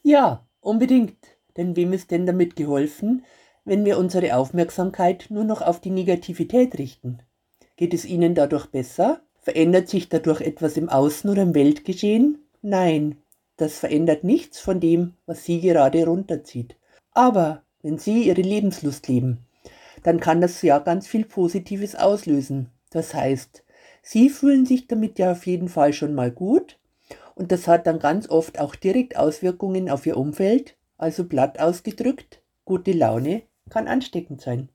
Ja, unbedingt. Denn wem ist denn damit geholfen, wenn wir unsere Aufmerksamkeit nur noch auf die Negativität richten? Geht es Ihnen dadurch besser? Verändert sich dadurch etwas im Außen oder im Weltgeschehen? Nein, das verändert nichts von dem, was Sie gerade runterzieht. Aber wenn Sie Ihre Lebenslust leben, dann kann das ja ganz viel Positives auslösen. Das heißt, Sie fühlen sich damit ja auf jeden Fall schon mal gut und das hat dann ganz oft auch direkt Auswirkungen auf Ihr Umfeld. Also platt ausgedrückt, gute Laune kann ansteckend sein.